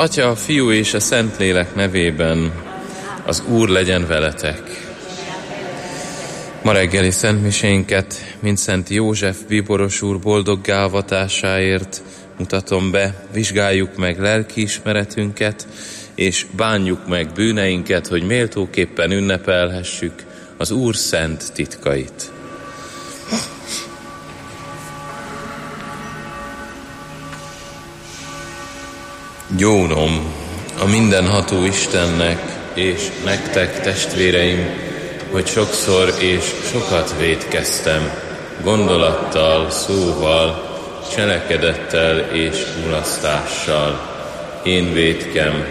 Atya, a Fiú és a Szentlélek nevében, az Úr legyen veletek. Ma reggeli szentmisénket mind Szent József bíboros úr boldoggá avatásáért mutatom be, vizsgáljuk meg lelkiismeretünket, és bánjuk meg bűneinket, hogy méltóképpen ünnepelhessük az Úr szent titkait. Gyónom a mindenható Istennek és nektek, testvéreim, hogy sokszor és sokat vétkeztem, gondolattal, szóval, cselekedettel és mulasztással. Én vétkem,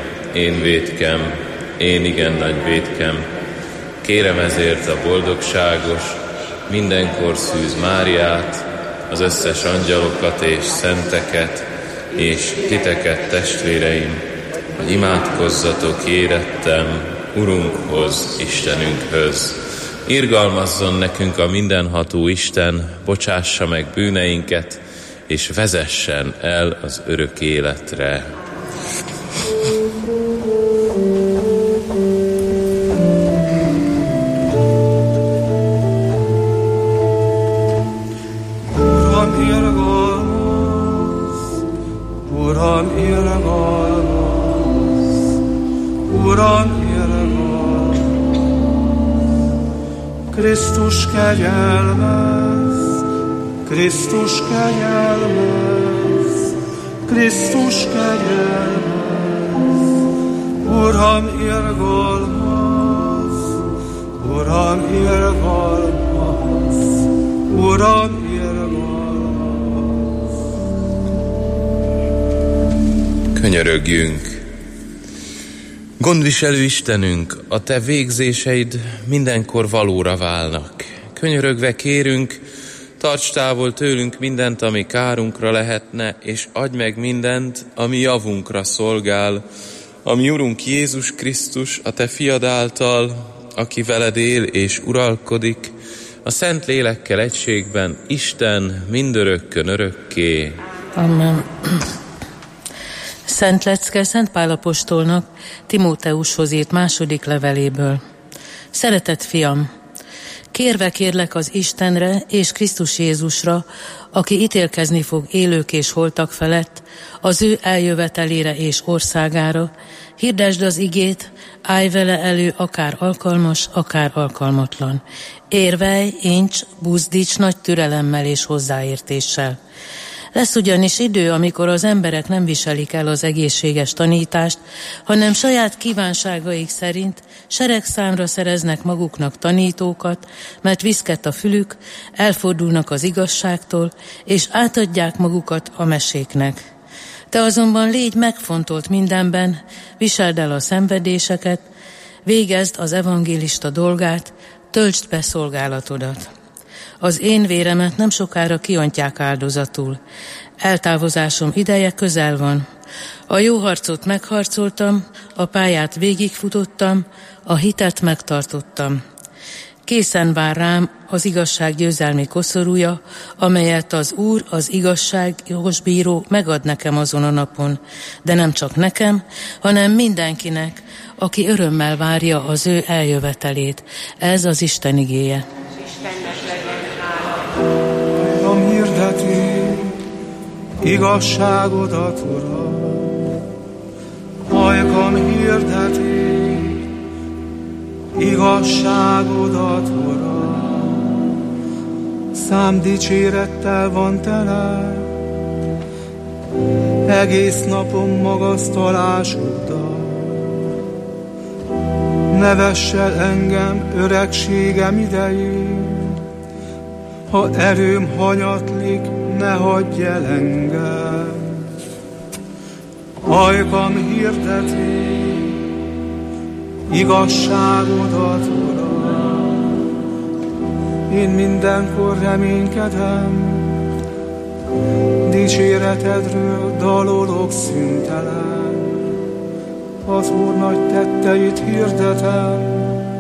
én igen nagy vétkem. Kérem ezért a boldogságos, mindenkor szűz Máriát, az összes angyalokat és szenteket, és titeket, testvéreim, hogy imádkozzatok érettem Urunkhoz, Istenünkhöz. Irgalmazzon nekünk a mindenható Isten, bocsássa meg bűneinket, és vezessen el az örök életre. Uram, irgalmaz, Krisztus kegyelmez, Krisztus kegyelmez, Krisztus kegyelmez. Uram, irgalmaz, Uram, irgalmaz, Uram, irgalmaz. Könyörögjünk! Gondviselő Istenünk, a Te végzéseid mindenkor valóra válnak. Könyörögve kérünk, tarts távol tőlünk mindent, ami kárunkra lehetne, és adj meg mindent, ami javunkra szolgál, ami Urunk Jézus Krisztus, a Te fiad által, aki veled él és uralkodik, a Szent Lélekkel egységben, Isten mindörökkön örökké. Amen. Szent lecke Szent Pál apostolnak Timóteushoz írt második leveléből. Szeretett fiam, kérve kérlek az Istenre és Krisztus Jézusra, aki ítélkezni fog élők és holtak felett, az ő eljövetelére és országára, hirdesd az igét, állj vele elő akár alkalmas, akár alkalmatlan. Érvelj, incs, buzdíts nagy türelemmel és hozzáértéssel. Lesz ugyanis idő, amikor az emberek nem viselik el az egészséges tanítást, hanem saját kívánságaik szerint seregszámra szereznek maguknak tanítókat, mert viszket a fülük, elfordulnak az igazságtól, és átadják magukat a meséknek. Te azonban légy megfontolt mindenben, viseld el a szenvedéseket, végezd az evangélista dolgát, töltsd be szolgálatodat. Az én véremet nem sokára kiontják áldozatul. Eltávozásom ideje közel van. A jó harcot megharcoltam, a pályát végigfutottam, a hitet megtartottam. Készen vár rám az igazság győzelmi koszorúja, amelyet az Úr, az igazságos bíró megad nekem azon a napon. De nem csak nekem, hanem mindenkinek, aki örömmel várja az ő eljövetelét. Ez az Isten igéje. Ajkam hirdeti igazságodat, Uram. Ajkam hirdeti igazságodat, Uram. Szám dicsérettel van tele, egész napom magasztalásoddal. Ne vess el engem öregségem idején, ha erőm hanyatlik, ne hagyj el engem. Ajkam hirdeti igazságodat, Uram. Én mindenkor reménykedem, dicséretedről dalolok szüntelen. Az Úr nagy tetteit hirdetem,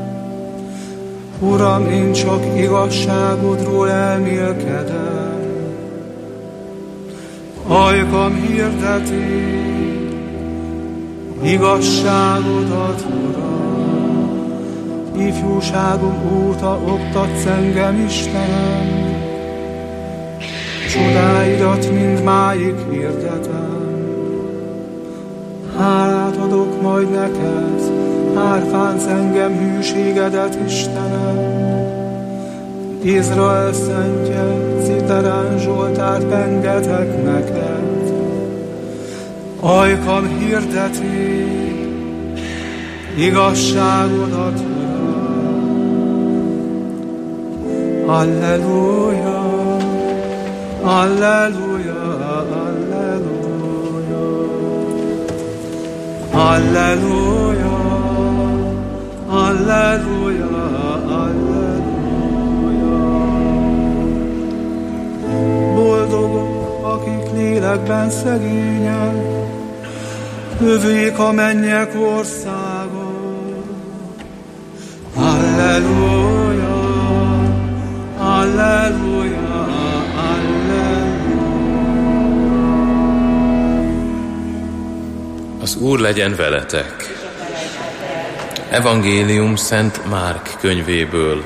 Uram, én csak igazságodról elmélkedem. Ajkam hirdeti igazságodat, Uram. Ifjúságom óta oktatsz engem, Istenem, csodáidat mindmáig hirdetem. Hálát adok majd neked, árfánc engem hűségedet, Istenem. Izrael szentje, Citerán Zsoltárt pengetek neked. Ajkam hirdeti igazságodat, Uram. Alleluja, alleluja, alleluja. Alleluja, alleluja, alleluja. Boldogok, akik lélekben szegények, övék a mennyek országa. Alleluja, alleluja, alleluja. Az Úr legyen veletek. Evangélium Szent Márk könyvéből.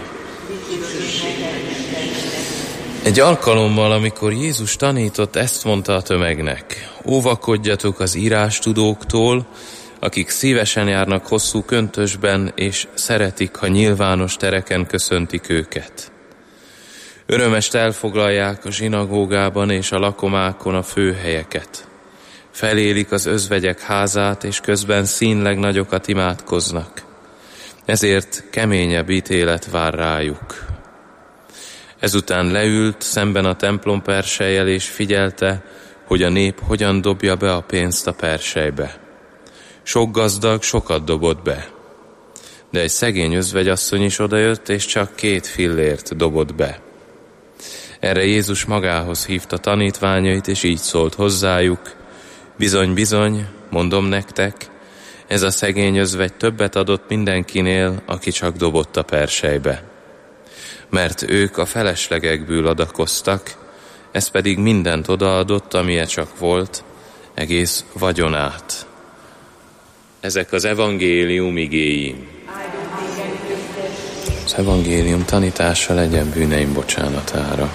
Egy alkalommal, amikor Jézus tanított, ezt mondta a tömegnek: óvakodjatok az írástudóktól, akik szívesen járnak hosszú köntösben, és szeretik, ha nyilvános tereken köszöntik őket. Örömest elfoglalják a zsinagógában és a lakomákon a főhelyeket. Felélik az özvegyek házát, és közben színleg nagyokat imádkoznak. Ezért keményebb ítélet vár rájuk. Ezután leült szemben a templom persejjel, és figyelte, hogy a nép hogyan dobja be a pénzt a persejbe. Sok gazdag sokat dobott be, de egy szegény özvegyasszony is odajött, és csak 2 fillért dobott be. Erre Jézus magához hívta tanítványait, és így szólt hozzájuk: bizony, bizony, mondom nektek, ez a szegény özvegy többet adott mindenkinél, aki csak dobott a persejbe. Mert ők a feleslegekből adakoztak, ez pedig mindent odaadott, amilyen csak volt, egész vagyonát. Ezek az evangélium igéi. Az evangélium tanítása legyen bűneim bocsánatára.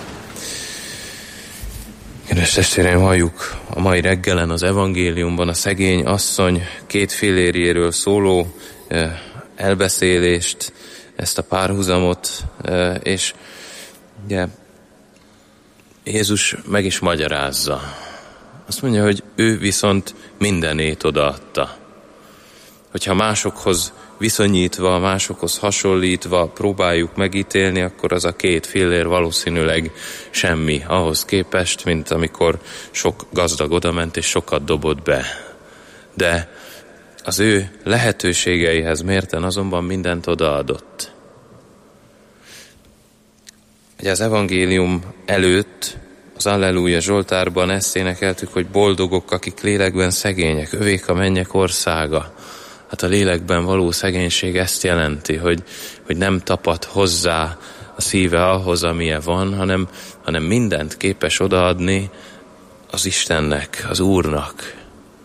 Kedves testvéreim, halljuk a mai reggelen az evangéliumban a szegény asszony 2 fillérjéről szóló elbeszélést, ezt a párhuzamot, és ugye, Jézus meg is magyarázza. Azt mondja, hogy ő viszont mindenét odaadta. Hogyha másokhoz viszonyítva, másokhoz hasonlítva próbáljuk megítélni, akkor az a 2 fillér valószínűleg semmi ahhoz képest, mint amikor sok gazdag odament és sokat dobott be. De az ő lehetőségeihez mérten azonban mindent odaadott. Ugye az evangélium előtt, az Alleluja Zsoltárban ezt énekeltük, hogy boldogok, akik lélekben szegények, övék a mennyek országa. Hát a lélekben való szegénység ezt jelenti, hogy nem tapad hozzá a szíve ahhoz, amilyen van, hanem mindent képes odaadni az Istennek, az Úrnak.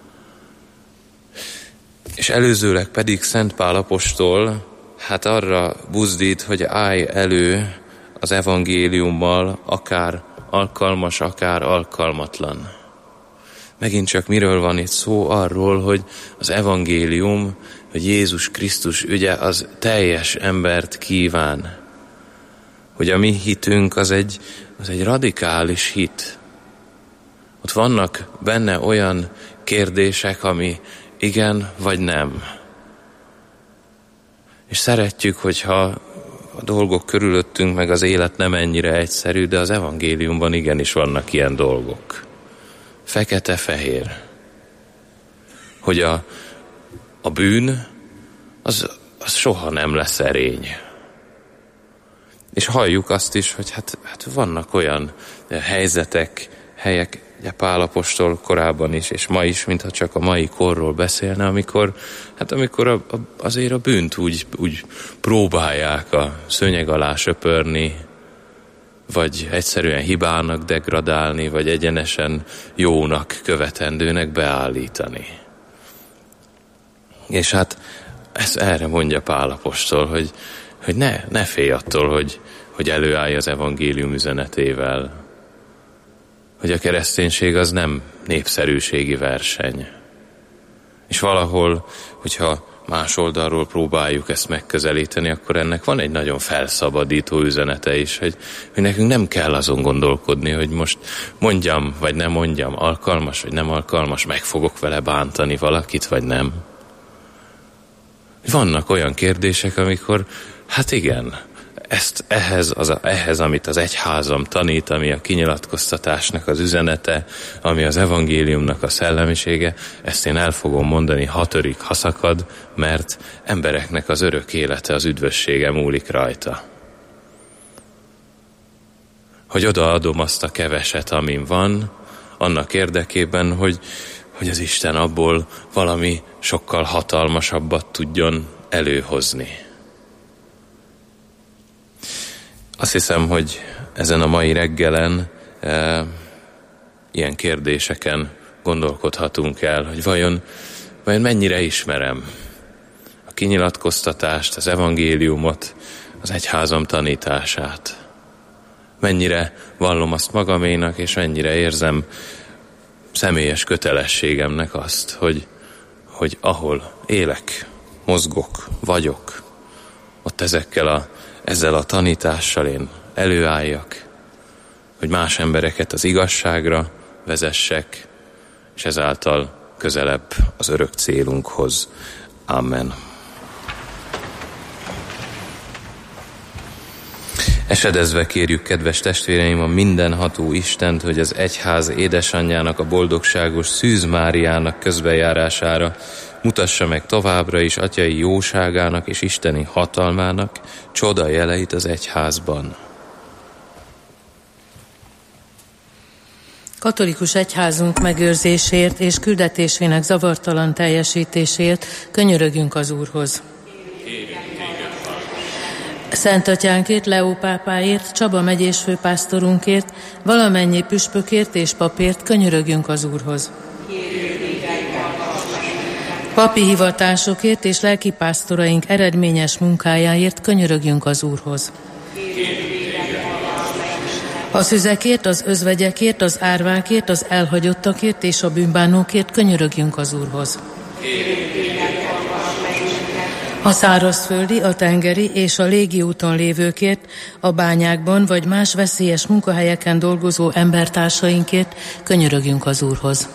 És előzőleg pedig Szent Pál apostol hát arra buzdít, hogy állj elő az evangéliummal, akár alkalmas, akár alkalmatlan. Megint csak miről van itt szó? Arról, hogy az evangélium, hogy Jézus Krisztus ügye az teljes embert kíván. Hogy a mi hitünk az egy radikális hit. Ott vannak benne olyan kérdések, ami igen vagy nem. És szeretjük, hogyha a dolgok körülöttünk, meg az élet nem ennyire egyszerű, de az evangéliumban igenis vannak ilyen dolgok. Fekete-fehér. Hogy a bűn az soha nem lesz erény. És halljuk azt is, hogy hát vannak olyan helyzetek, helyek, ugye Pál apostol korábban is, és ma is, mintha csak a mai korról beszélne, amikor azért a bűnt úgy próbálják a szőnyeg alá söpörni, vagy egyszerűen hibának degradálni, vagy egyenesen jónak, követendőnek beállítani. És hát ezt erre mondja Pál apostol, hogy ne félj attól, hogy előállj az evangélium üzenetével. Hogy a kereszténység az nem népszerűségi verseny. És valahol, hogyha más oldalról próbáljuk ezt megközelíteni, akkor ennek van egy nagyon felszabadító üzenete is, hogy nekünk nem kell azon gondolkodni, hogy most mondjam, vagy nem mondjam, alkalmas, vagy nem alkalmas, meg fogok vele bántani valakit, vagy nem. Vannak olyan kérdések, amikor, hát igen, ehhez, amit az egyházam tanít, ami a kinyilatkoztatásnak az üzenete, ami az evangéliumnak a szellemisége, ezt én el fogom mondani, ha törik, ha szakad, mert embereknek az örök élete, az üdvössége múlik rajta. Hogy odaadom azt a keveset, amin van, annak érdekében, hogy az Isten abból valami sokkal hatalmasabbat tudjon előhozni. Azt hiszem, hogy ezen a mai reggelen ilyen kérdéseken gondolkodhatunk el, hogy vajon mennyire ismerem a kinyilatkoztatást, az evangéliumot, az egyházam tanítását. Mennyire vallom azt magaménak, és mennyire érzem személyes kötelességemnek azt, hogy ahol élek, mozgok, vagyok, ott ezzel a tanítással én előálljak, hogy más embereket az igazságra vezessek, és ezáltal közelebb az örök célunkhoz. Amen. Esedezve kérjük, kedves testvéreim, a mindenható Istent, hogy az egyház édesanyjának, a boldogságos Szűz Máriának közbenjárására mutassa meg továbbra is atyai jóságának és isteni hatalmának csoda jeleit az egyházban. Katolikus egyházunk megőrzésért és küldetésének zavartalan teljesítésért könyörögünk az Úrhoz. Szent Atyánkért, Leó pápáért, Csaba megyés főpásztorunkért, valamennyi püspökért és papért könyörögjünk az Úrhoz. Papi hivatásokért és lelkipásztoraink eredményes munkájáért könyörögjünk az Úrhoz. A szüzekért, az özvegyekért, az árvákért, az elhagyottakért és a bűnbánókért könyörögjünk az Úrhoz. A szárazföldi, a tengeri és a légi úton lévőkért, a bányákban vagy más veszélyes munkahelyeken dolgozó embertársainkért könyörögjünk az Úrhoz.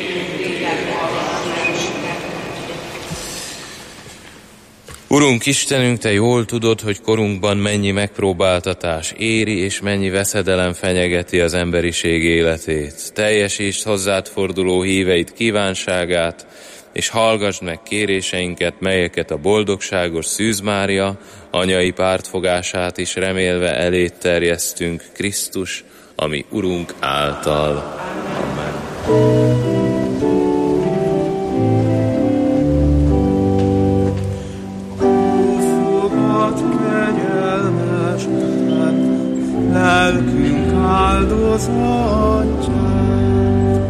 Urunk Istenünk, Te jól tudod, hogy korunkban mennyi megpróbáltatás éri, és mennyi veszedelem fenyegeti az emberiség életét. Teljesítsd hozzád forduló híveid kívánságát, és hallgassd meg kéréseinket, melyeket a boldogságos Szűz Mária anyai pártfogását is remélve eléd terjesztünk Krisztus, ami Urunk által. Amen. Lelkünk áldozatját,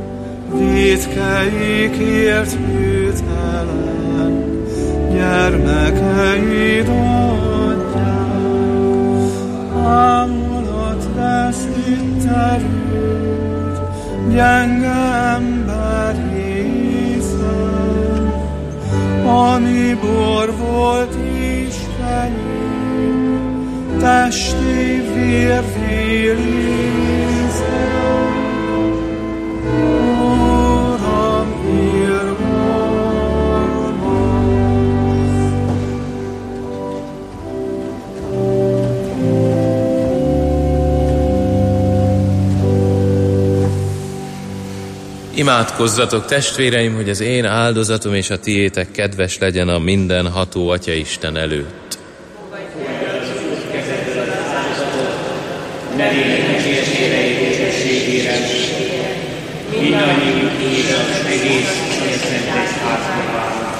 vétkeikért hűtelen gyermekeid adják. Ámulat lesz itt erőd, gyenge ember hiszen, ami bor volt Isteni, testi vérvízzel, Uram, Imádkozzatok, testvéreim, hogy az én áldozatom és a tiétek kedves legyen a mindenható Atya Isten előtt. Nevének dicsérségére és dicsőségére, mindannyiunk édes, egész és szent egyházban.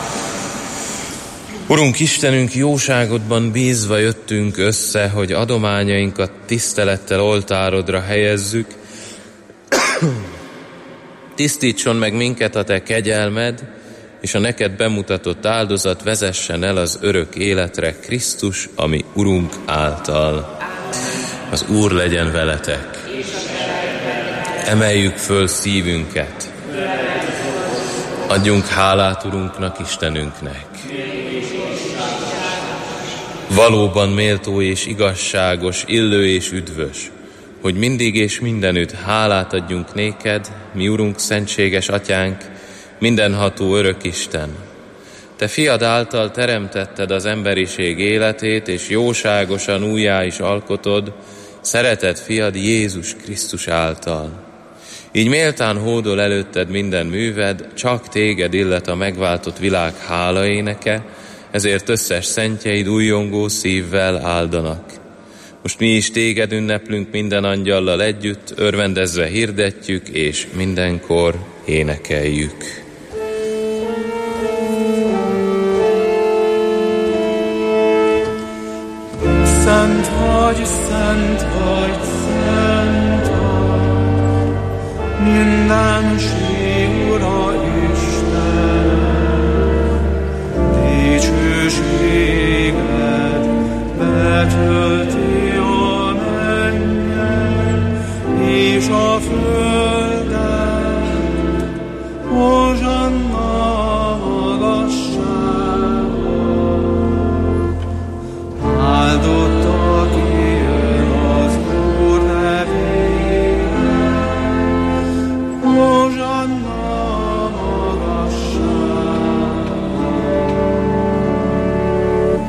Urunk Istenünk, jóságodban bízva jöttünk össze, hogy adományainkat tisztelettel oltárodra helyezzük. Tisztítson meg minket a Te kegyelmed, és a neked bemutatott áldozat vezessen el az örök életre Krisztus, ami Urunk által. Az Úr legyen veletek. Emeljük föl szívünket. Adjunk hálát Urunknak, Istenünknek. Valóban méltó és igazságos, illő és üdvös, hogy mindig és mindenütt hálát adjunk néked, mi Urunk, szentséges Atyánk, mindenható örök Isten. Te fiad által teremtetted az emberiség életét, és jóságosan újjá is alkotod szeretett fiad Jézus Krisztus által. Így méltán hódol előtted minden műved, csak téged illet a megváltott világ hálaéneke, ezért összes szentjeid újjongó szívvel áldanak. Most mi is téged ünneplünk minden angyallal együtt, örvendezve hirdetjük, és mindenkor énekeljük. Szent vagy, szent vagy, szent vagy, mindenség Ura Isten, dicsőséged betölti a mennyet és a földet, hozsanna magasságon. Áldott, aki jön az Úr nevében, hozsanna magasságon.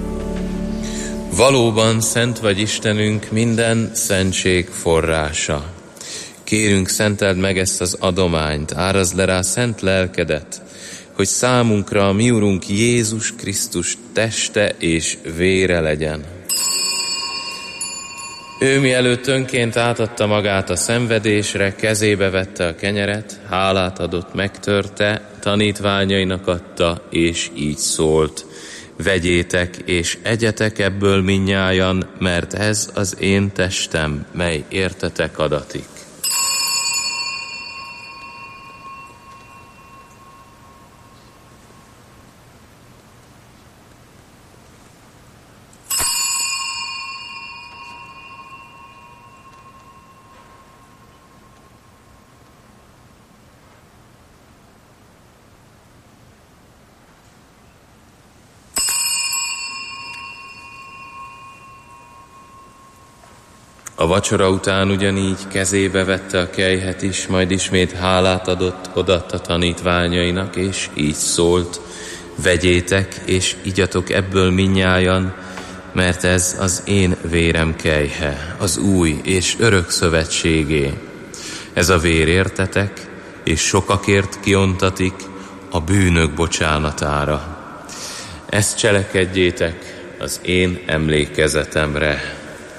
Valóban szent vagy Istenünk, minden szentség forrása. Kérünk, szenteld meg ezt az adományt, árazd le rá szent lelkedet, hogy számunkra a mi Urunk Jézus Krisztus teste és vére legyen. Ő mielőtt önként átadta magát a szenvedésre, kezébe vette a kenyeret, hálát adott, megtörte, tanítványainak adta, és így szólt: vegyétek és egyetek ebből mindnyájan, mert ez az én testem, mely értetek adatik. A vacsora után ugyanígy kezébe vette a kelyhet is, majd ismét hálát adott, odaadta tanítványainak, és így szólt: vegyétek és igyatok ebből mindnyájan, mert ez az én vérem kelyhe, az új és örök szövetségé. Ez a vér értetek, és sokakért kiontatik a bűnök bocsánatára. Ezt cselekedjétek az én emlékezetemre.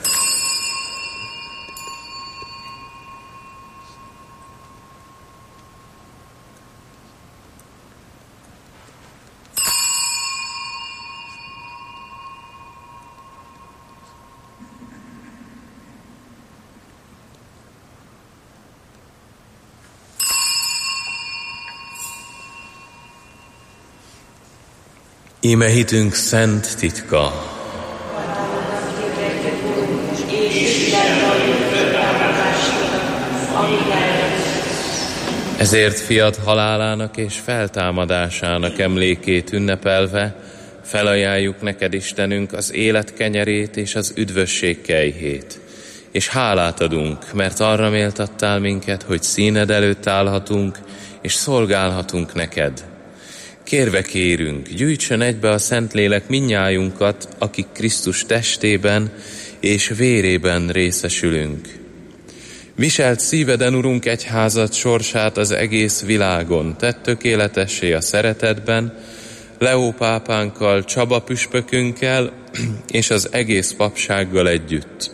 Íme hitünk szent titka. Ezért fiad halálának és feltámadásának emlékét ünnepelve felajánljuk neked, Istenünk, az élet kenyerét és az üdvösség kelyhét. És hálát adunk, mert arra méltattál minket, hogy színed előtt állhatunk és szolgálhatunk neked. Kérve kérünk, gyűjtsön egybe a Szentlélek mindnyájunkat, akik Krisztus testében és vérében részesülünk. Viselt szíveden, Urunk, egyházad sorsát az egész világon, tedd tökéletessé a szeretetben, Leó pápánkkal, Csaba püspökünkkel és az egész papsággal együtt.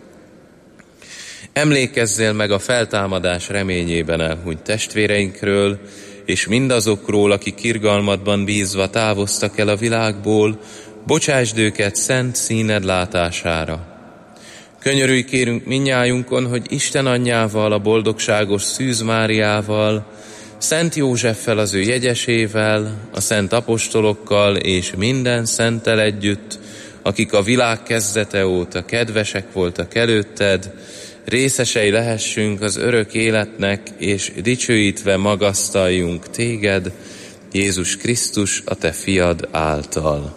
Emlékezzél meg a feltámadás reményében elhunyt testvéreinkről, és mindazokról, akik irgalmadban bízva távoztak el a világból, bocsásd őket szent színed látására. Könyörülj kérünk mindnyájunkon, hogy Isten anyjával, a boldogságos Szűz Máriával, Szent Józseffel, az ő jegyesével, a szent apostolokkal és minden szenttel együtt, akik a világ kezdete óta kedvesek voltak előtted, részesei lehessünk az örök életnek, és dicsőítve magasztaljunk téged, Jézus Krisztus, a te fiad által.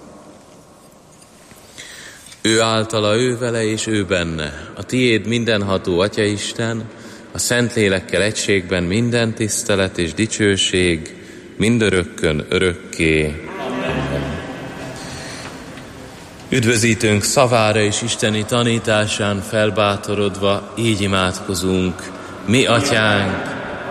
Ő általa, ő vele és ő benne, a tiéd mindenható Atyaisten, a Szentlélekkel egységben minden tisztelet és dicsőség, mindörökkön örökké. Amen. Üdvözítőnk szavára és isteni tanításán felbátorodva így imádkozunk. Mi atyánk,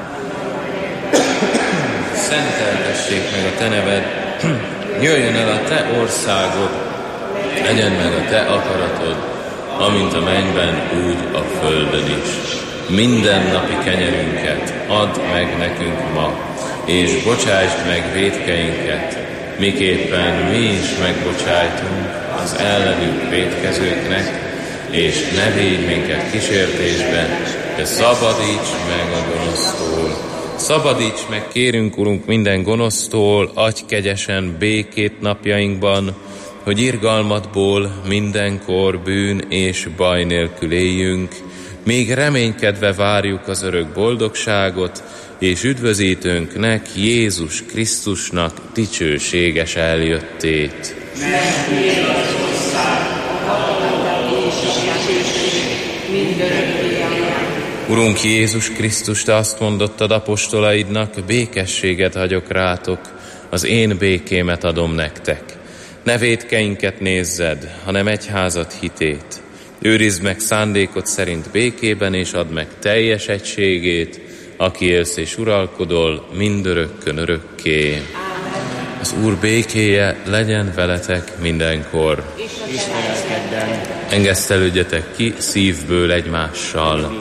szenteltessék meg a te neved, jöjjön el a te országod, legyen meg a te akaratod, amint a mennyben, úgy a földön is. Minden napi kenyerünket add meg nekünk ma, és bocsásd meg vétkeinket, miképpen mi is megbocsájtunk az ellenünk vétkezőknek, és ne védj minket kísértésbe, de szabadíts meg a gonosztól. Szabadíts meg, kérünk, Urunk, minden gonosztól, adj kegyesen békét napjainkban, hogy irgalmatból mindenkor bűn és baj nélkül éljünk, még reménykedve várjuk az örök boldogságot, és üdvözítőnknek, Jézus Krisztusnak dicsőséges eljöttét. Urunk Jézus Krisztus, te azt mondottad apostolaidnak, békességet hagyok rátok, az én békémet adom nektek. Ne vétkeinket nézzed, hanem egyházad hitét. Őrizd meg szándékod szerint békében, és add meg teljes egységét, aki élsz és uralkodol mindörökkön örökké. Az Úr békéje legyen veletek mindenkor. Engesztelődjetek ki szívből egymással.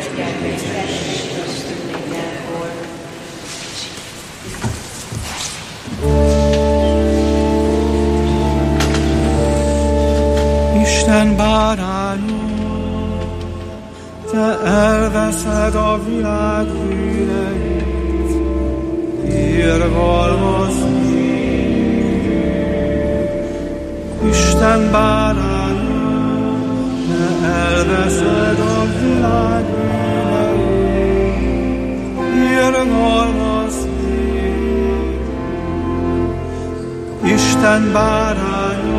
Isten báránya, te elveszed a világ bűneit, irgalmazni. Isten báránya, te elveszed a világ bűneit, irgalmazni. Isten báránya,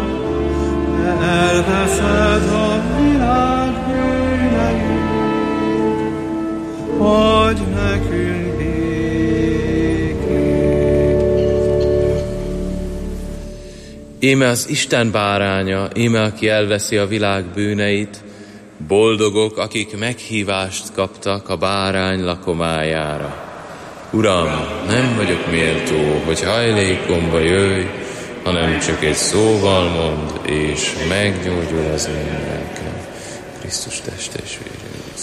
elveszed a világ bűneit, adj nekünk békét. Íme az Isten báránya, íme aki elveszi a világ bűneit, boldogok, akik meghívást kaptak a bárány lakomájára. Uram, nem vagyok méltó, hogy hajlékomba jöjj, hanem csak egy szóval mond, és meggyógyul az én lelkem. Krisztus teste és vére.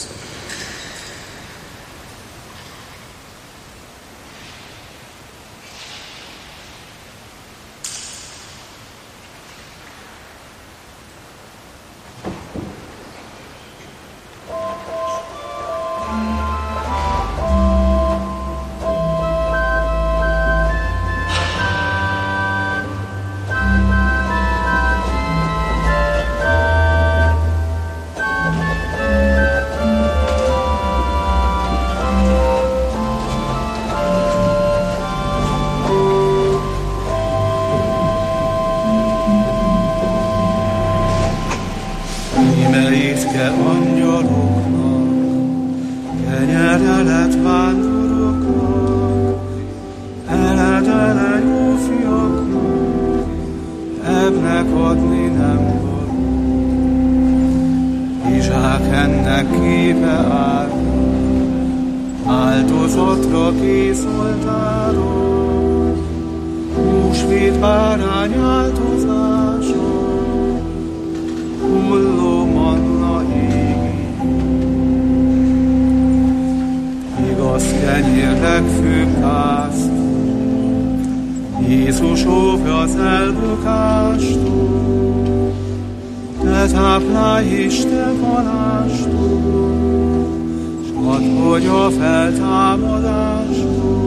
Jézus óvja az elbukástól, te táplálj és te palástól, s add, hogy a feltámadástól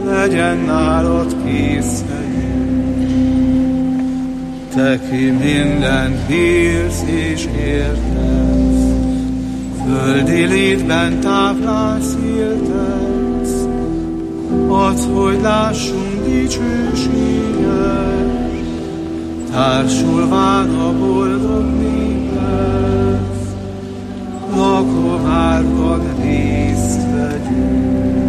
legyen nálad készségünk. Te, ki mindent bírsz és értesz, földi létben táplálsz, éltetsz, adsz, hogy lássunk dicsőséget, társulván a boldog néphez, lakomárban részt vegyünk.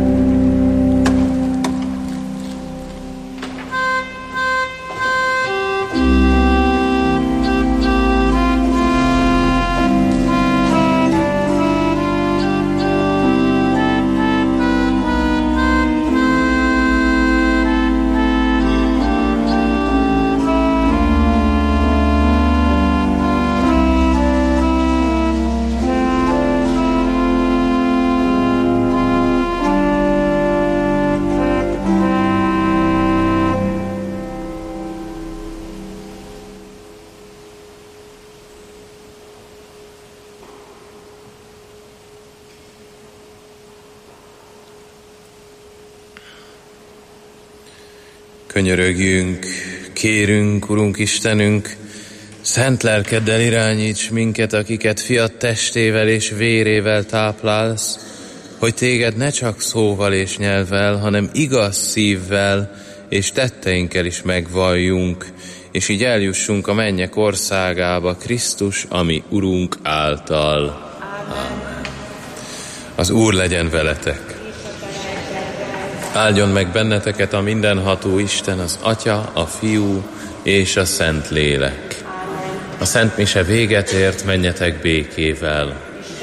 Könyörögjünk, kérünk, Urunk Istenünk, szent lelkeddel irányíts minket, akiket fiad testével és vérével táplálsz, hogy téged ne csak szóval és nyelvvel, hanem igaz szívvel és tetteinkkel is megvalljunk, és így eljussunk a mennyek országába Krisztus, ami Urunk által. Amen. Az Úr legyen veletek. Áldjon meg benneteket a mindenható Isten, az Atya, a Fiú és a Szent Lélek. A Szent Mise véget ért, menjetek békével.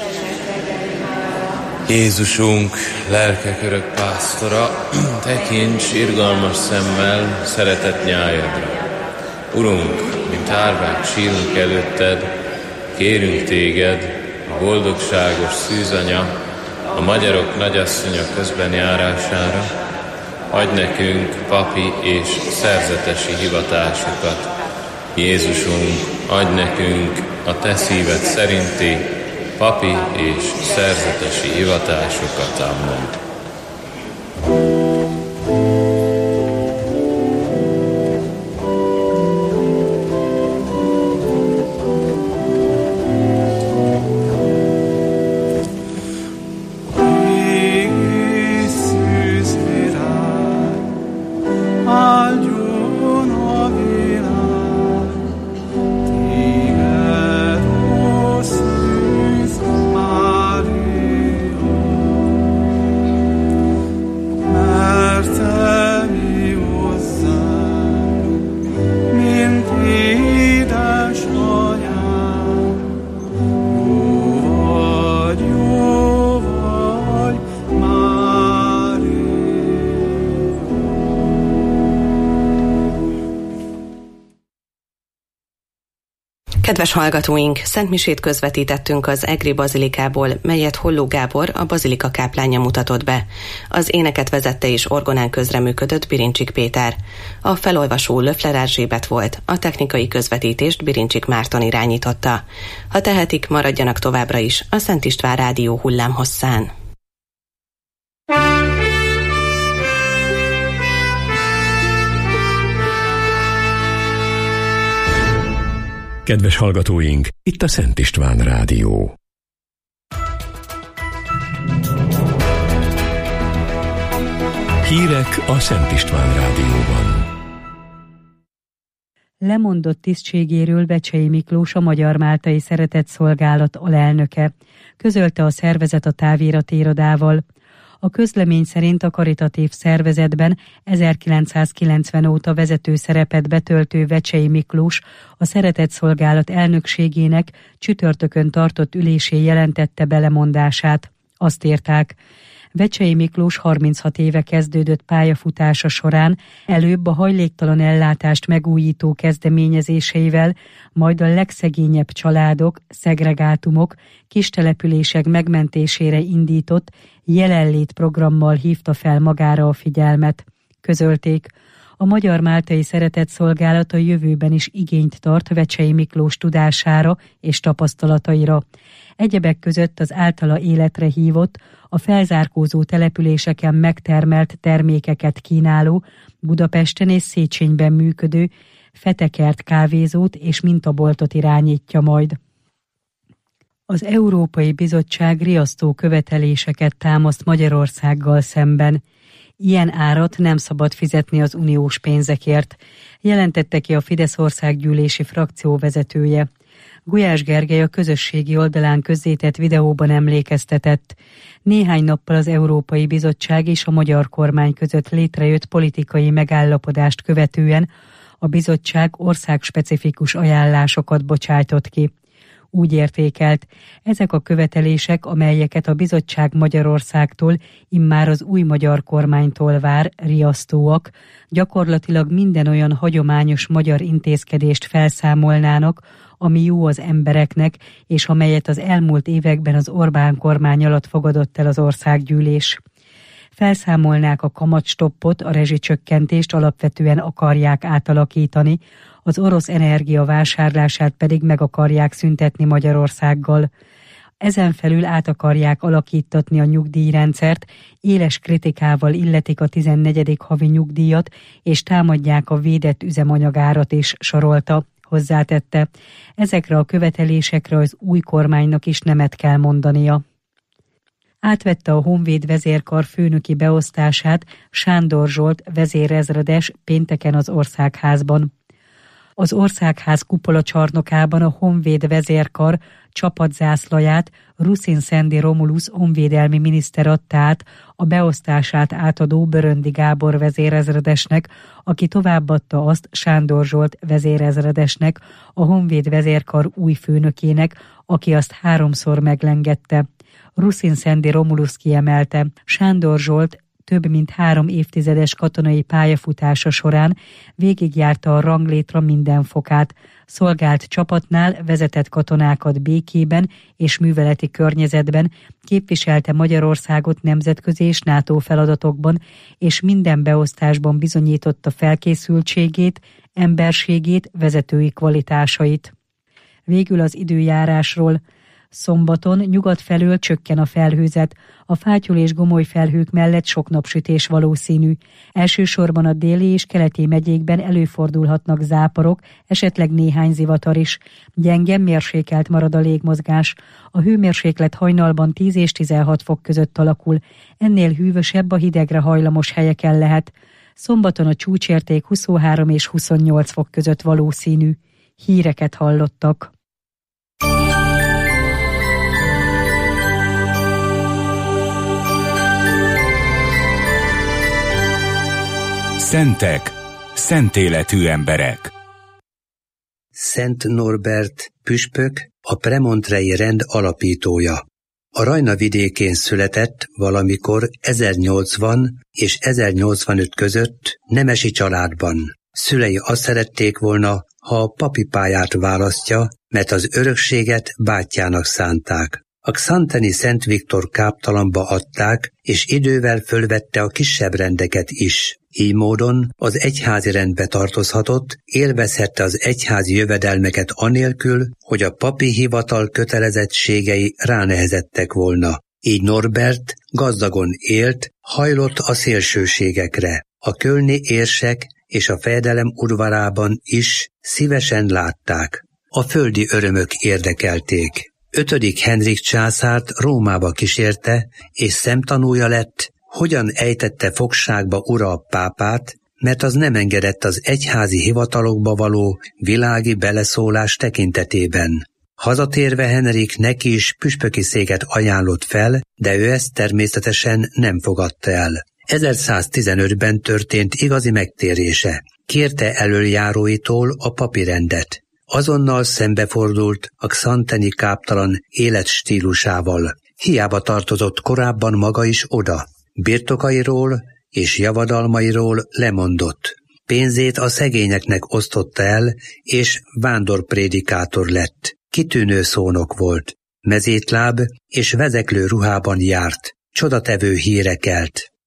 Jézusunk, lelkek örök pásztora, tekints irgalmas szemmel szeretett nyájadra. Urunk, mint árvák sírunk előtted, kérünk téged, a boldogságos szűzanya, a magyarok nagyasszonya közben járására, adj nekünk papi és szerzetesi hivatásokat. Jézusunk, adj nekünk a te szíved szerinti papi és szerzetesi hivatásokat. Amen. Kedves hallgatóink, szentmisét közvetítettünk az Egri bazilikából, melyet Holló Gábor, a bazilika káplánja mutatott be. Az éneket vezette és orgonán közreműködött Birincsik Péter. A felolvasó Löffler Erzsébet volt, a technikai közvetítést Birincsik Márton irányította. Ha tehetik, maradjanak továbbra is a Szent István Rádió hullámhosszán. Kedves hallgatóink, itt a Szent István Rádió. Hírek a Szent István Rádióban. Lemondott tisztségéről Vecsei Miklós, a Magyar-Máltai Szeretetszolgálat alelnöke, közölte a szervezet a táviratirodával. A közlemény szerint a karitatív szervezetben 1990 óta vezető szerepet betöltő Vecsei Miklós a Szeretetszolgálat elnökségének csütörtökön tartott ülésén jelentette be lemondását. Azt írták: Vecsei Miklós 36 éve kezdődött pályafutása során előbb a hajléktalan ellátást megújító kezdeményezéseivel, majd a legszegényebb családok, szegregátumok, kistelepülések megmentésére indított jelenlét programmal hívta fel magára a figyelmet. Közölték: A Magyar Máltai Szeretetszolgálat a jövőben is igényt tart Vecsey Miklós tudására és tapasztalataira. Egyebek között az általa életre hívott, a felzárkózó településeken megtermelt termékeket kínáló, Budapesten és Széchenyben működő Fetekert kávézót és mintaboltot irányítja majd. Az Európai Bizottság riasztó követeléseket támaszt Magyarországgal szemben. Ilyen árat nem szabad fizetni az uniós pénzekért, jelentette ki a Fidesz országgyűlési frakció vezetője. Gulyás Gergely a közösségi oldalán közzétett videóban emlékeztetett. Néhány nappal az Európai Bizottság és a magyar kormány között létrejött politikai megállapodást követően a bizottság országspecifikus ajánlásokat bocsájtott ki. Úgy értékelt, ezek a követelések, amelyeket a bizottság Magyarországtól, immár az új magyar kormánytól vár, riasztóak, gyakorlatilag minden olyan hagyományos magyar intézkedést felszámolnának, ami jó az embereknek, és amelyet az elmúlt években az Orbán kormány alatt fogadott el az országgyűlés. Felszámolnák a kamatstoppot, a rezsicsökkentést alapvetően akarják átalakítani, az orosz energia vásárlását pedig meg akarják szüntetni Magyarországgal. Ezen felül át akarják alakítatni a nyugdíjrendszert, éles kritikával illetik a 14. havi nyugdíjat, és támadják a védett üzemanyagárat is, sorolta. Hozzátette, ezekre a követelésekre az új kormánynak is nemet kell mondania. Átvette a Honvéd vezérkar főnöki beosztását Sándor Zsolt vezérezredes pénteken az Országházban. Az Országház kupolacsarnokában a Honvéd vezérkar csapatzászlaját Ruszin Szendi Romulusz honvédelmi miniszter adta át a beosztását átadó Böröndi Gábor vezérezredesnek, aki továbbadta azt Sándor Zsolt vezérezredesnek, a Honvéd vezérkar új főnökének, aki azt 3-szor meglengette. Ruszin Szendi Romulusz kiemelte, Sándor Zsolt több mint 3 évtizedes katonai pályafutása során végigjárta a ranglétra minden fokát, szolgált csapatnál, vezetett katonákat békében és műveleti környezetben, képviselte Magyarországot nemzetközi és NATO feladatokban, és minden beosztásban bizonyította felkészültségét, emberségét, vezetői kvalitásait. Végül az időjárásról. Szombaton nyugat felől csökken a felhőzet, a fátyol és gomoly felhők mellett sok napsütés valószínű. Elsősorban a déli és keleti megyékben előfordulhatnak záporok, esetleg néhány zivatar is. Gyenge, mérsékelt marad a légmozgás. A hőmérséklet hajnalban 10 és 16 fok között alakul. Ennél hűvösebb a hidegre hajlamos helyeken lehet. Szombaton a csúcsérték 23 és 28 fok között valószínű. Híreket hallottak. Szentek, szent életű emberek. Szent Norbert püspök, a premontrei rend alapítója. A Rajna vidékén született valamikor 1080 és 1085 között nemesi családban. Szülei azt szerették volna, ha a papi pályát választja, mert az örökséget bátyjának szánták. A xanteni Szent Viktor káptalanba adták, és idővel fölvette a kisebb rendeket is. Így módon az egyházi rendbe tartozhatott, élvezhette az egyházi jövedelmeket anélkül, hogy a papi hivatal kötelezettségei ránehezettek volna. Így Norbert gazdagon élt, hajlott a szélsőségekre. A kölni érsek és a fejedelem udvarában is szívesen látták. A földi örömök érdekelték. 5. Henrik császárt Rómába kísérte, és szemtanúja lett, hogyan ejtette fogságba ura a pápát, mert az nem engedett az egyházi hivatalokba való világi beleszólás tekintetében. Hazatérve Henrik neki is püspöki széket ajánlott fel, de ő ezt természetesen nem fogadta el. 1115-ben történt igazi megtérése. Kérte elöljáróitól a papi rendet. Azonnal szembefordult a xanteni káptalan életstílusával. Hiába tartozott korábban maga is oda. Birtokairól és javadalmairól lemondott. Pénzét a szegényeknek osztotta el, és vándorprédikátor lett. Kitűnő szónok volt. Mezítláb és vezeklő ruhában járt. Csodatevő híre kelt.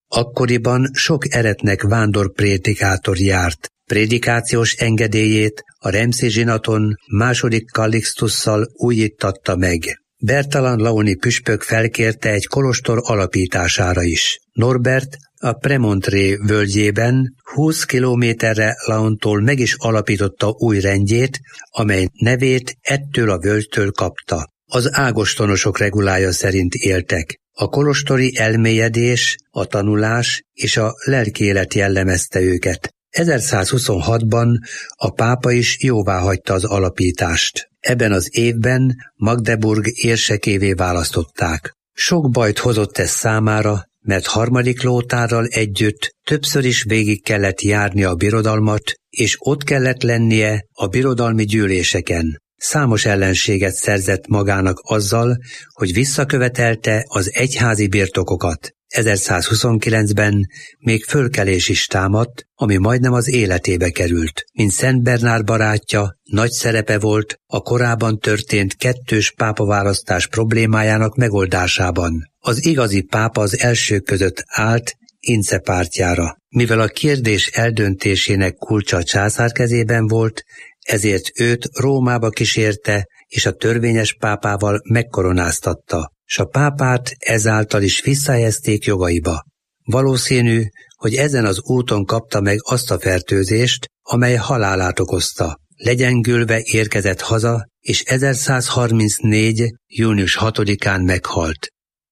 Akkoriban sok eretnek vándorprédikátor járt. Prédikációs engedélyét a Reims zsinaton II. Kallixtusszal újítatta meg. Bertalan laoni püspök felkérte egy kolostor alapítására is. Norbert a Premontré völgyében 20 kilométerre Laontól meg is alapította új rendjét, amely nevét ettől a völgytől kapta. Az ágostonosok regulája szerint éltek. A kolostori elmélyedés, a tanulás és a lelkiélet jellemezte őket. 1126-ban a pápa is jóváhagyta az alapítást. Ebben az évben Magdeburg érsekévé választották. Sok bajt hozott ez számára, mert harmadik Lóthárral együtt többször is végig kellett járni a birodalmat, és ott kellett lennie a birodalmi gyűléseken. Számos ellenséget szerzett magának azzal, hogy visszakövetelte az egyházi birtokokat. 1129-ben még fölkelés is támadt, ami majdnem az életébe került. Mint Szent Bernár barátja, nagy szerepe volt a korábban történt kettős pápaválasztás problémájának megoldásában. Az igazi pápa az elsők között állt Ince pártjára. Mivel a kérdés eldöntésének kulcsa a császár kezében volt, ezért őt Rómába kísérte, és a törvényes pápával megkoronáztatta, s a pápát ezáltal is visszahelyezték jogaiba. Valószínű, hogy ezen az úton kapta meg azt a fertőzést, amely halálát okozta. Legyengülve érkezett haza, és 1134. június 6-án meghalt.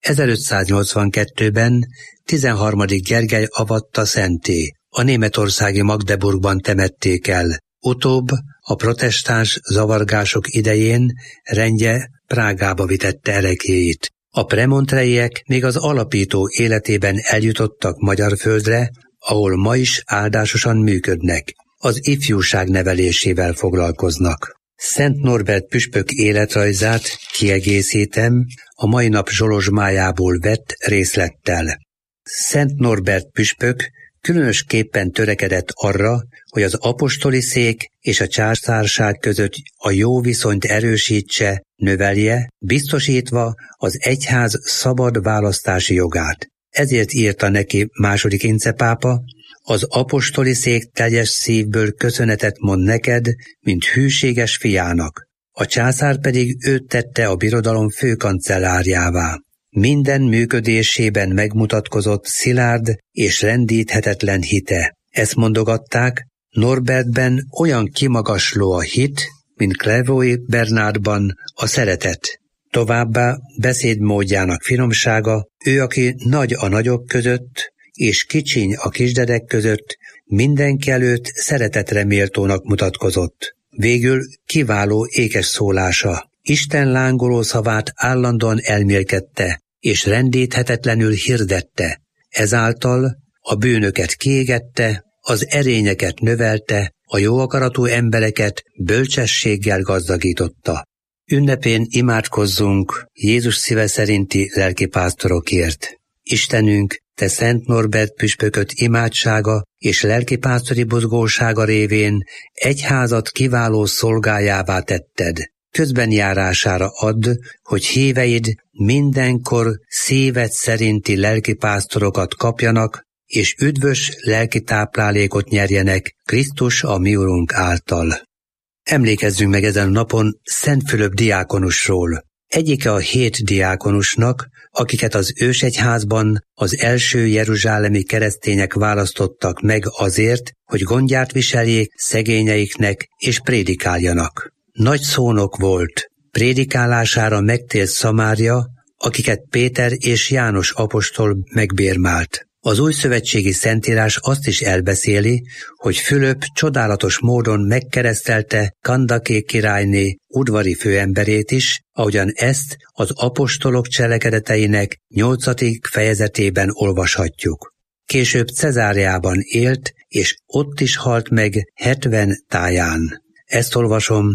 1582-ben 13. Gergely avatta szentté. A németországi Magdeburgban temették el. Utóbb a protestáns zavargások idején rendje Prágába vitette ereklyéit. A premontreiek még az alapító életében eljutottak magyar földre, ahol ma is áldásosan működnek. Az ifjúság nevelésével foglalkoznak. Szent Norbert püspök életrajzát kiegészítem a mai nap zsolozsmájából vett részlettel. Szent Norbert püspök különösképpen törekedett arra, hogy az apostoli szék és a császárság között a jó viszonyt erősítse, növelje, biztosítva az egyház szabad választási jogát. Ezért írta neki II. Ince pápa: az apostoli szék teljes szívből köszönetet mond neked, mint hűséges fiának. A császár pedig őt tette a birodalom főkancellárjává. Minden működésében megmutatkozott szilárd és rendíthetetlen hite. Ezt mondogatták, Norbertben olyan kimagasló a hit, mint Clairvaux Bernardban a szeretet. Továbbá beszédmódjának finomsága, ő, aki nagy a nagyok között, és kicsiny a kisdedek között, mindenki előtt szeretetre méltónak mutatkozott. Végül kiváló ékes szólása. Isten lángoló szavát állandóan elmélkedte, és rendíthetetlenül hirdette. Ezáltal a bűnöket kiégette, az erényeket növelte, a jó akaratú embereket bölcsességgel gazdagította. Ünnepén imádkozzunk Jézus szíve szerinti lelkipásztorokért. Istenünk, te Szent Norbert püspököt imádsága és lelkipásztori buzgósága révén egyházat kiváló szolgájává tetted. Közbenjárására add, hogy híveid mindenkor szíved szerinti lelkipásztorokat kapjanak, és üdvös lelki táplálékot nyerjenek Krisztus a mi Urunk által. Emlékezzünk meg ezen a napon Szent Fülöp diákonusról. Egyike a 7 diákonusnak, akiket az ősegyházban az első jeruzsálemi keresztények választottak meg azért, hogy gondját viseljék szegényeiknek és prédikáljanak. Nagy szónok volt, prédikálására megtért Szamária, akiket Péter és János apostol megbérmált. Az újszövetségi szentírás azt is elbeszéli, hogy Fülöp csodálatos módon megkeresztelte Kandaké királyné udvari főemberét is, ahogyan ezt az apostolok cselekedeteinek 8. fejezetében olvashatjuk. Később Cezáreában élt, és ott is halt meg 70 táján. Ezt olvasom: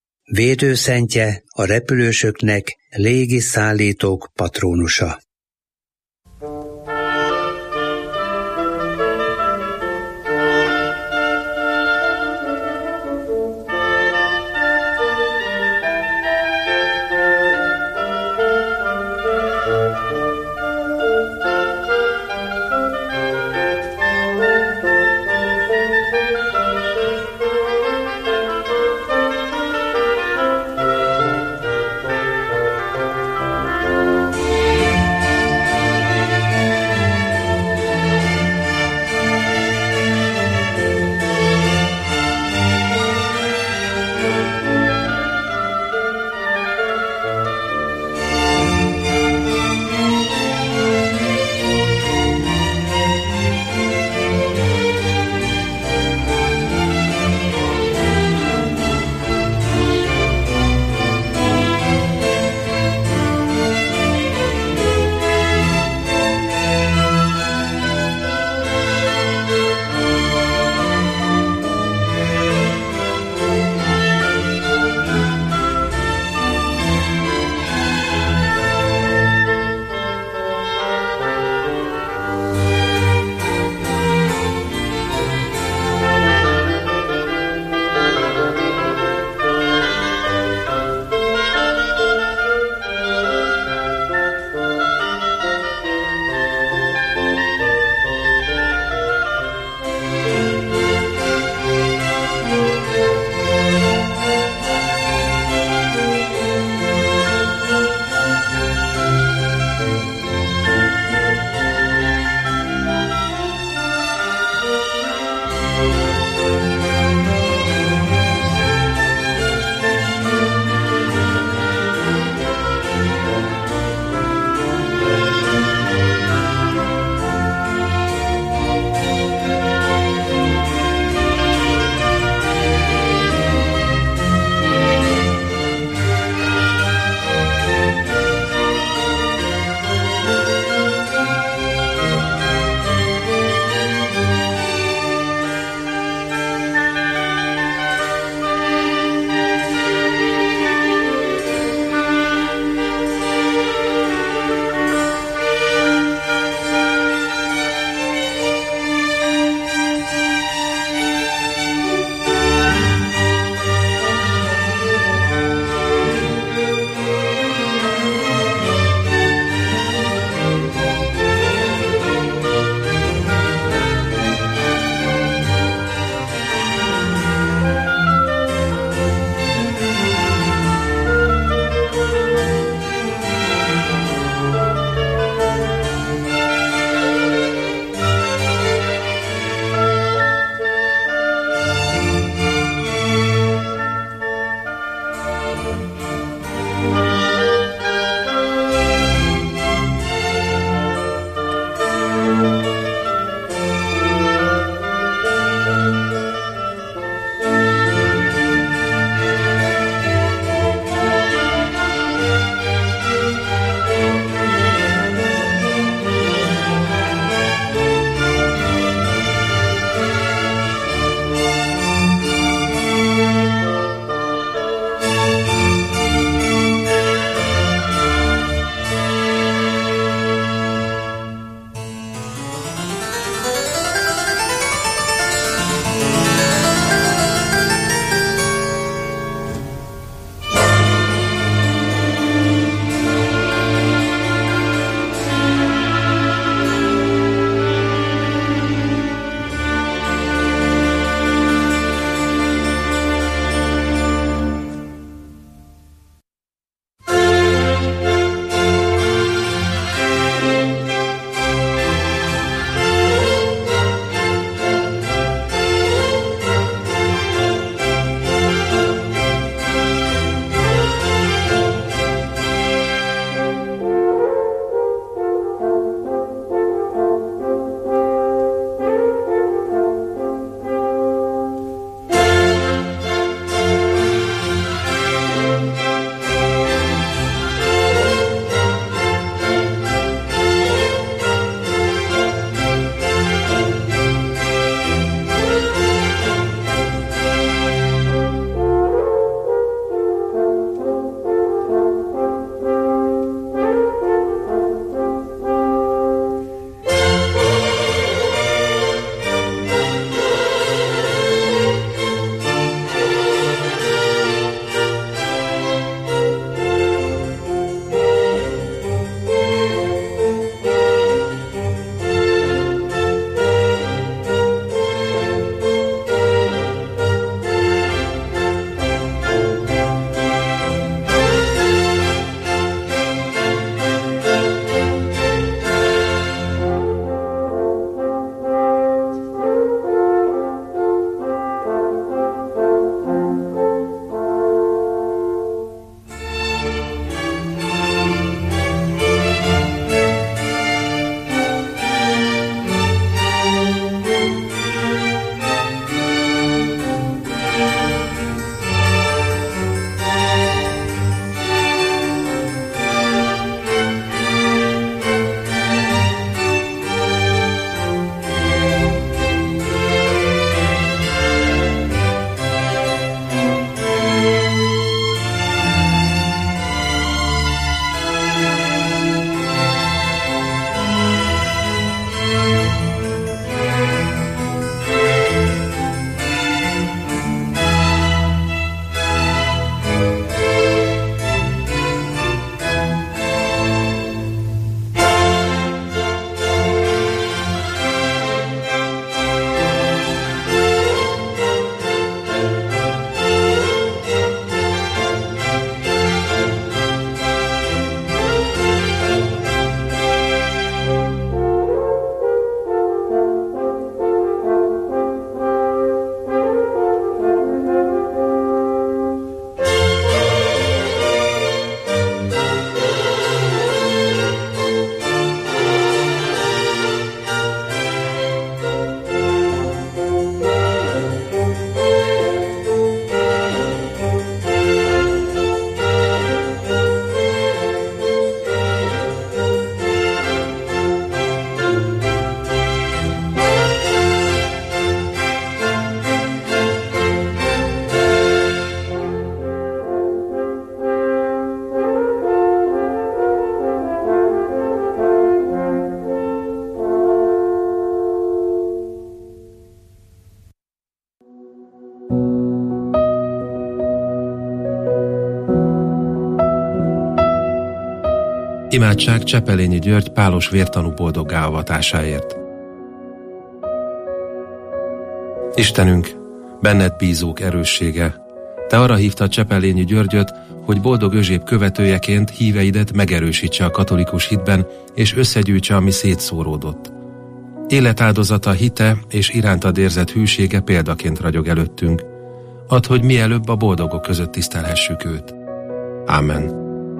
védőszentje a repülősöknek, légi szállítók patrónusa. Imádság Csepelényi György pálos vértanú boldoggá avatásáért. Istenünk, benned bízók erőssége, te arra hívtad Csepelényi Györgyöt, hogy boldog Özséb követőjeként híveidet megerősítse a katolikus hitben, és összegyűjtse, ami szétszóródott. Életáldozata, hite és irántad érzett hűsége példaként ragyog előttünk. Add, hogy mielőbb a boldogok között tisztelhessük őt. Ámen.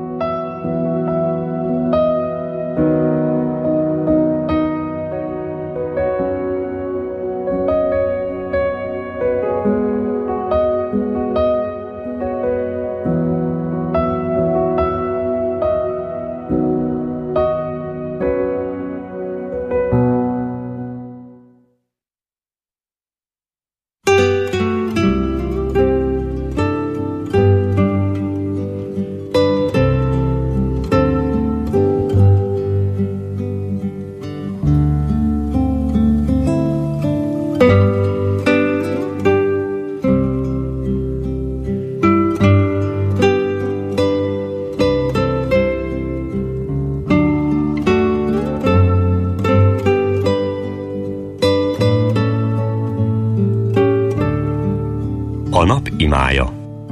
A nap imája.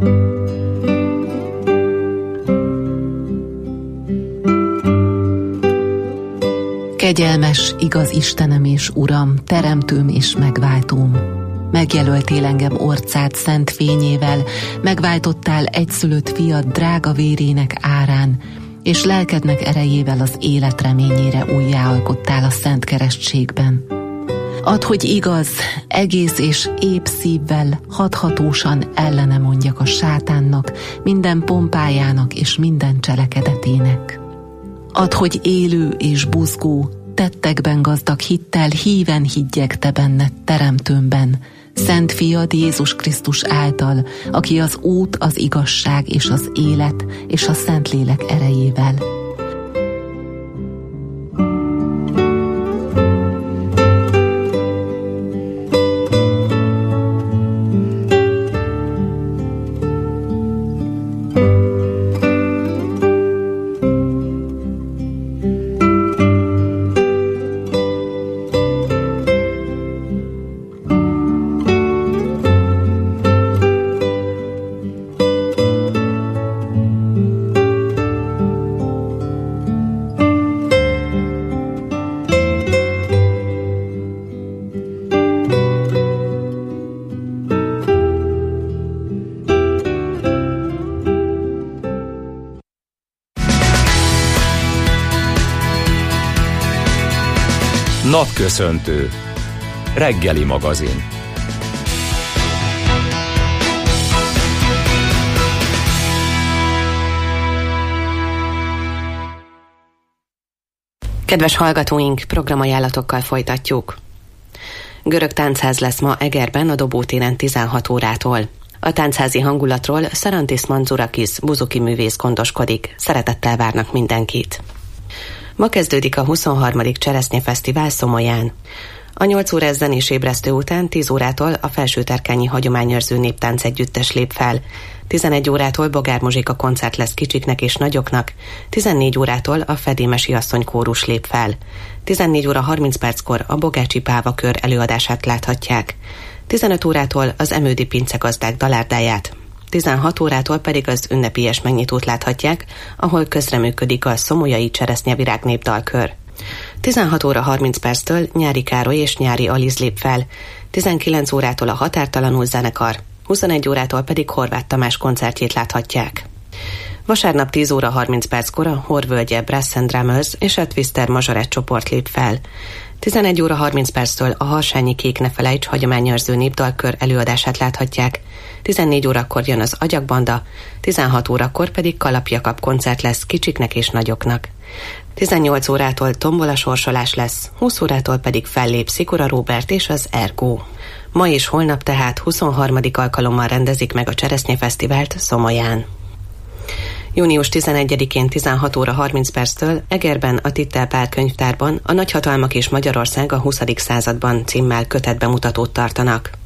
Kegyelmes, igaz Istenem és Uram, teremtőm és megváltóm. Megjelöltél engem orcád szent fényével, megváltottál egyszülött fiad drága vérének árán, és lelkednek erejével az élet reményére újjáalkottál a szent keresztségben. Add, hogy igaz, egész és épp szívvel, hathatósan ellene mondjak a sátánnak, minden pompájának és minden cselekedetének. Add, hogy élő és buzgó, tettekben gazdag hittel híven higgyek te benned, teremtőmben, szent fiad Jézus Krisztus által, aki az út, az igazság és az élet és a Szentlélek erejével. Napköszöntő. Reggeli magazin. Kedves hallgatóink, programajánlatokkal folytatjuk. Görög táncház lesz ma Egerben a Dobótéren 16 órától. A táncházi hangulatról Szarantis Manzurakis buzuki művész gondoskodik. Szeretettel várnak mindenkit. Ma kezdődik a 23. Cseresznyefesztivál Szomolyán. A 8 órás zenés ébresztő után 10 órától a Felsőterkányi Hagyományőrző Néptánc Együttes lép fel. 11 órától Bogár Muzsika koncert lesz kicsiknek és nagyoknak. 14 órától a Fedémesi Asszony kórus lép fel. 14 óra 30 perckor a Bogácsi Páva kör előadását láthatják. 15 órától az Emődi Pincegazdák dalárdáját. 16 órától pedig az ünnepélyes megnyitót láthatják, ahol közreműködik a Szomolyai Cseresznyevirág népdalkör. 16 óra 30 perctől Nyári Károly és Nyári Aliz lép fel, 19 órától a Határtalanul zenekar, 21 órától pedig Horváth Tamás koncertjét láthatják. Vasárnap 10 óra 30 perckor a Horvölgye Brass and Drummers és a Twister Mazsorett csoport lép fel. 11 óra 30 perctől a Harsányi Kék ne felejts hagyományőrző népdalkör előadását láthatják. 14 órakor jön az Agyakbanda, 16 órakor pedig Kalap Jakab koncert lesz kicsiknek és nagyoknak. 18 órától tombola sorsolás lesz, 20 órától pedig fellép Szikora Róbert és az Ergo. Ma és holnap tehát 23. alkalommal rendezik meg a Cseresznyefesztivált Szomolyán. Június 11-én 16 óra 30 perctől Egerben a Tittel Pál könyvtárban a Nagyhatalmak és Magyarország a 20. században címmel kötetbemutatót tartanak.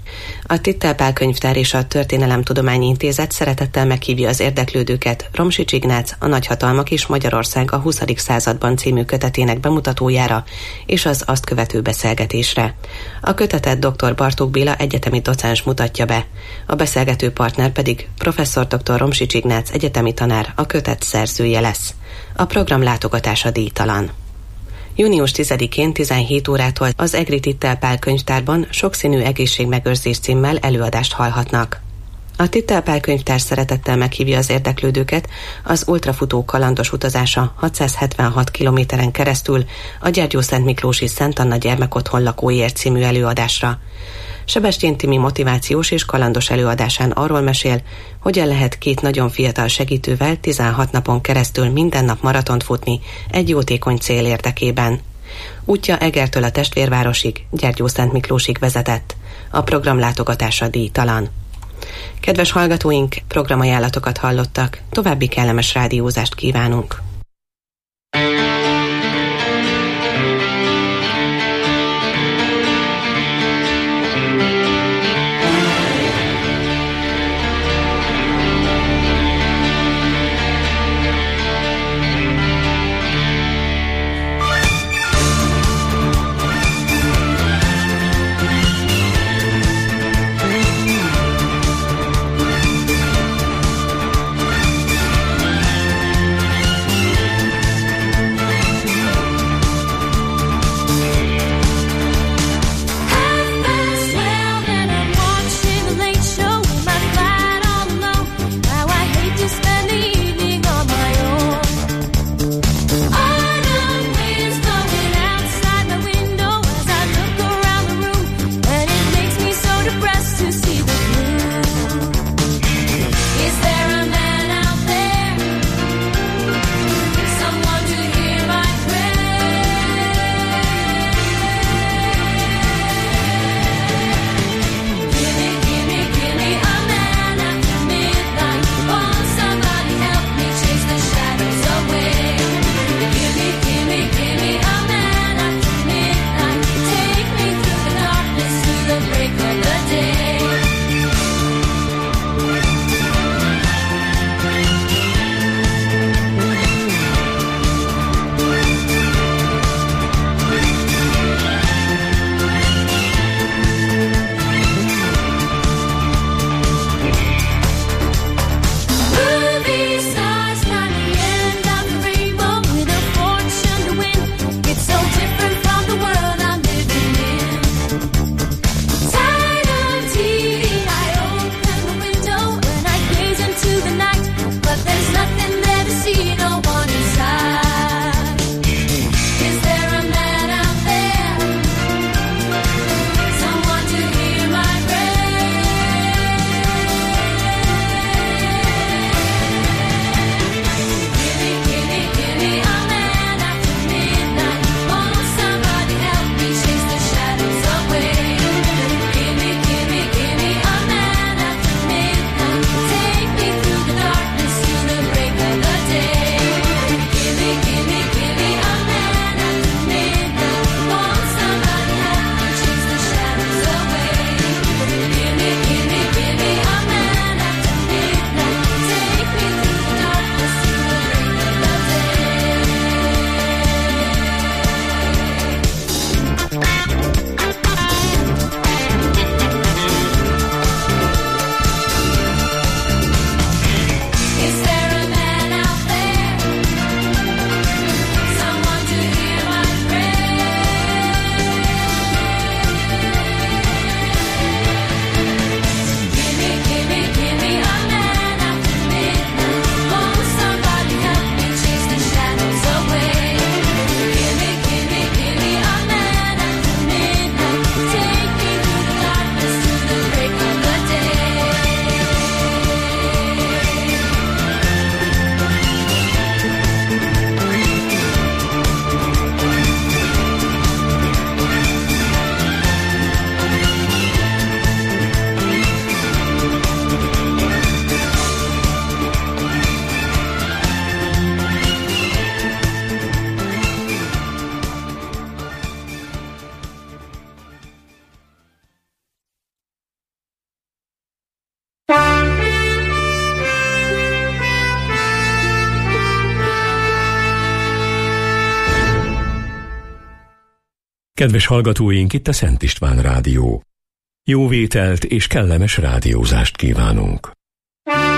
A Tittell-Pál Könyvtár és a Történelemtudományi Intézet szeretettel meghívja az érdeklődőket Romsics Ignác, a Nagyhatalmak és Magyarország a 20. században című kötetének bemutatójára és az azt követő beszélgetésre. A kötetet dr. Bartók Béla egyetemi docens mutatja be, a beszélgető partner pedig professzor dr. Romsics Ignác egyetemi tanár, a kötet szerzője lesz. A program látogatása díjtalan. Június 10-én 17 órától az Egri Tittell-Pál Könyvtárban Sokszínű egészségmegőrzés címmel előadást hallhatnak. A Tittell-Pál Könyvtár szeretettel meghívja az érdeklődőket az ultrafutó kalandos utazása 676 kilométeren keresztül a Gyergyószentmiklósi Szent Anna Gyermekotthon lakóiért című előadásra. Sebestyén Timi motivációs és kalandos előadásán arról mesél, hogyan lehet két nagyon fiatal segítővel 16 napon keresztül minden nap maratont futni egy jótékony cél érdekében. Útja Egertől a testvérvárosig, Gyergyószentmiklósig vezetett. A program látogatása díjtalan. Kedves hallgatóink, programajánlatokat hallottak, további kellemes rádiózást kívánunk. Kedves hallgatóink, itt a Szent István Rádió. Jó vételt és kellemes rádiózást kívánunk.